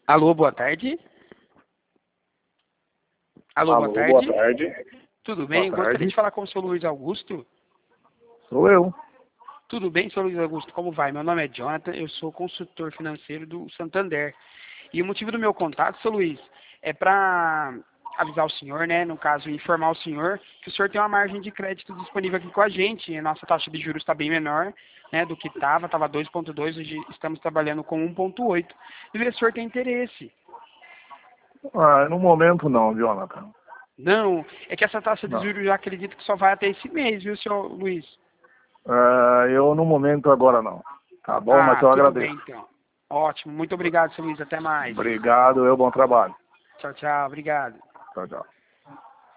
Alô, boa tarde. Alô, Alô, boa tarde. Tudo bem? Boa tarde. Gostaria de falar com o senhor Luiz Augusto. Sou eu. Tudo bem, senhor Luiz Augusto? Como vai? Meu nome é Jonathan, eu sou consultor financeiro do Santander. E o motivo do meu contato, senhor Luiz, é para avisar o senhor, né? No caso, informar o senhor que o senhor tem uma margem de crédito disponível aqui com a gente. A nossa taxa de juros está bem menor, né, do que estava 2,2, hoje estamos trabalhando com 1,8. E ver se o senhor tem interesse. No momento não, Jonathan. Não, é que essa taxa de Não. juros eu acredito que só vai até esse mês, viu, senhor Luiz? Eu no momento agora não. Tá bom, mas Ah, eu tudo bem agradeço. então. Ótimo, muito obrigado, senhor Luiz. Até mais. Obrigado, bom trabalho. Tchau, tchau. Obrigado. Tchau, tchau.